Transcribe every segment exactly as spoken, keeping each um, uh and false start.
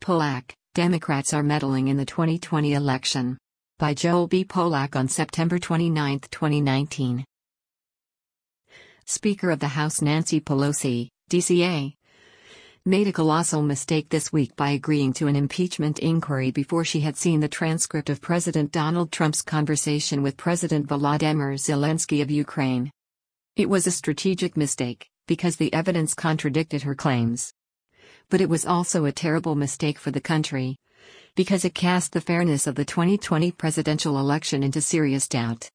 Polak, Democrats are meddling in the twenty twenty election. By Joel B. Polak on September twenty-ninth, twenty nineteen. Speaker of the House Nancy Pelosi, D C A, made a colossal mistake this week by agreeing to an impeachment inquiry before she had seen the transcript of President Donald Trump's conversation with President Volodymyr Zelensky of Ukraine. It was a strategic mistake, because the evidence contradicted her claims. But it was also a terrible mistake for the country, because it cast the fairness of the twenty twenty presidential election into serious doubt.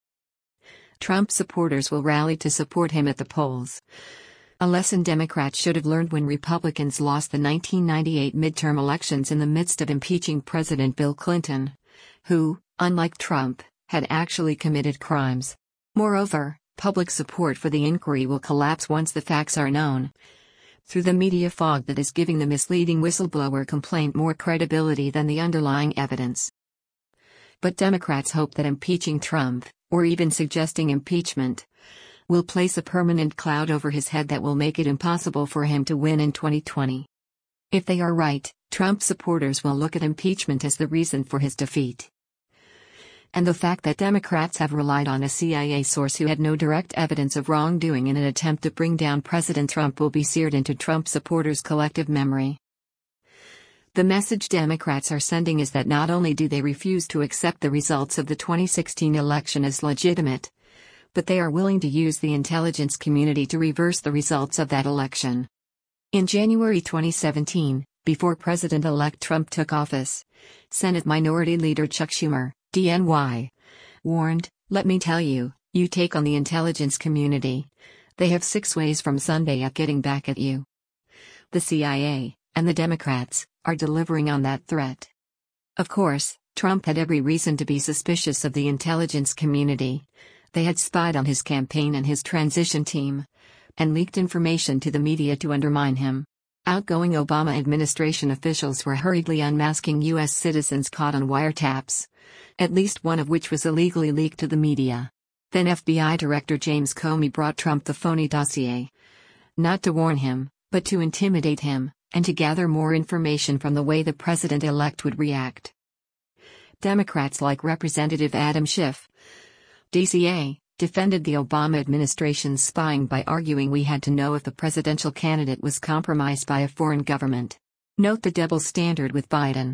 Trump supporters will rally to support him at the polls. A lesson Democrats should have learned when Republicans lost the nineteen ninety-eight midterm elections in the midst of impeaching President Bill Clinton, who, unlike Trump, had actually committed crimes. Moreover, public support for the inquiry will collapse once the facts are known, through the media fog that is giving the misleading whistleblower complaint more credibility than the underlying evidence. But Democrats hope that impeaching Trump, or even suggesting impeachment, will place a permanent cloud over his head that will make it impossible for him to win in twenty twenty. If they are right, Trump supporters will look at impeachment as the reason for his defeat. And the fact that Democrats have relied on a C I A source who had no direct evidence of wrongdoing in an attempt to bring down President Trump will be seared into Trump supporters' collective memory. The message Democrats are sending is that not only do they refuse to accept the results of the twenty sixteen election as legitimate, but they are willing to use the intelligence community to reverse the results of that election. In January twenty seventeen, before President-elect Trump took office, Senate Minority Leader Chuck Schumer, D N Y, warned, "Let me tell you, you take on the intelligence community. They have six ways from Sunday at getting back at you." The C I A, and the Democrats, are delivering on that threat. Of course, Trump had every reason to be suspicious of the intelligence community. They had spied on his campaign and his transition team, and leaked information to the media to undermine him. Outgoing Obama administration officials were hurriedly unmasking U S citizens caught on wiretaps, at least one of which was illegally leaked to the media. Then F B I Director James Comey brought Trump the phony dossier, not to warn him, but to intimidate him, and to gather more information from the way the president-elect would react. Democrats like Representative Adam Schiff, D C A, defended the Obama administration's spying by arguing we had to know if the presidential candidate was compromised by a foreign government. Note the double standard with Biden.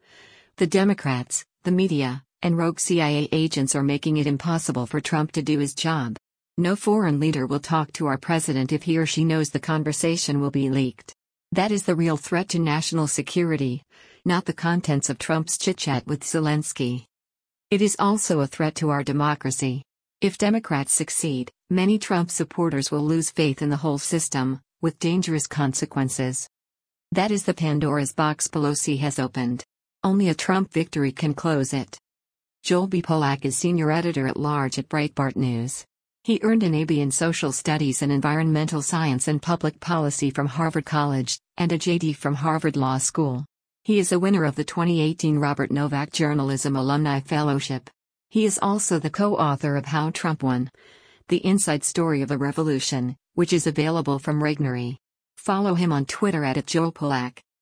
The Democrats, the media, and rogue C I A agents are making it impossible for Trump to do his job. No foreign leader will talk to our president if he or she knows the conversation will be leaked. That is the real threat to national security, not the contents of Trump's chit-chat with Zelensky. It is also a threat to our democracy. If Democrats succeed, many Trump supporters will lose faith in the whole system, with dangerous consequences. That is the Pandora's box Pelosi has opened. Only a Trump victory can close it. Joel B. Polak is senior editor-at-large at Breitbart News. He earned an A B in Social Studies and Environmental Science and Public Policy from Harvard College, and a J D from Harvard Law School. He is a winner of the twenty eighteen Robert Novak Journalism Alumni Fellowship. He is also the co-author of How Trump Won: The Inside Story of a Revolution, which is available from Regnery. Follow him on Twitter at Joel Polak.